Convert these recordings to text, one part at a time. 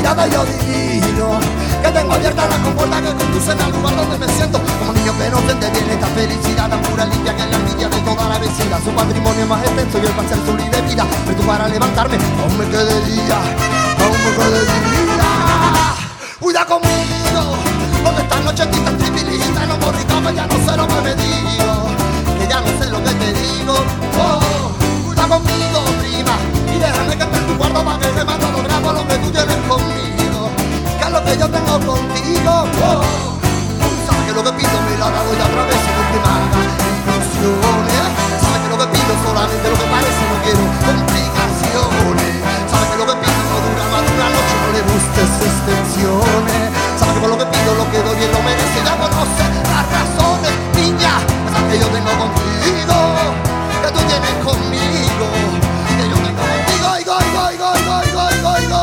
mirada y yo adivino que tengo abiertas las compuertas que conducen al lugar donde me siento como niño que no entiende bien esta felicidad tan pura, limpia, que es la envidia de toda la vecindad. Su patrimonio es más extenso y el pasar su de vida, pero tú para levantarme aún me quedé día, aún me quedé día. Cuida conmigo, porque esta noche estoy tan tribilita y no borrico que ya no sé lo que me digo, que ya no sé lo que te digo. Oh, cuida conmigo, prima, y déjame que esté en tu cuarto para que rema todo grabo lo que tú tienes conmigo, que es lo que yo tengo contigo. Oh, sabes que lo que pido me lo ha dado ya otra vez y no te manda instrucciones. Sabes que lo que pido solamente lo que parece, no quiero complicaciones. Sabes que lo que pido no dura más de una noche, no le busques extensiones. Sabes que por lo que pido lo que doy y lo merece, ya conoces las razones, niña. Sabes que yo tengo contigo, que tú tienes conmigo, que yo tengo contigo. Oigo, oigo, oigo, oigo, oigo, oigo.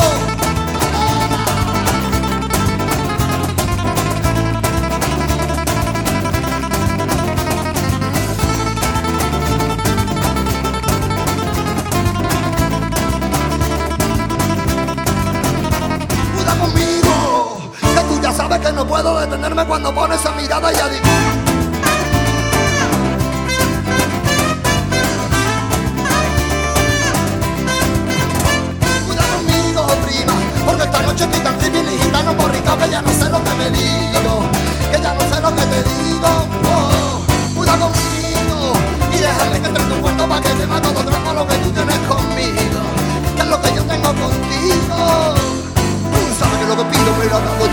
Sabes que no puedo detenerme cuando pones esa mirada y adivino. Cuida conmigo, prima, porque esta noche estoy tan trivial y gitano borricao que ya no sé lo que me digo, que ya no sé lo que te digo. Oh, cuida conmigo y déjame que entre en tu cuarto para que te mate todo trapo lo que tú tienes conmigo, que es lo que yo tengo contigo. Sabes que lo que pido me lo acabo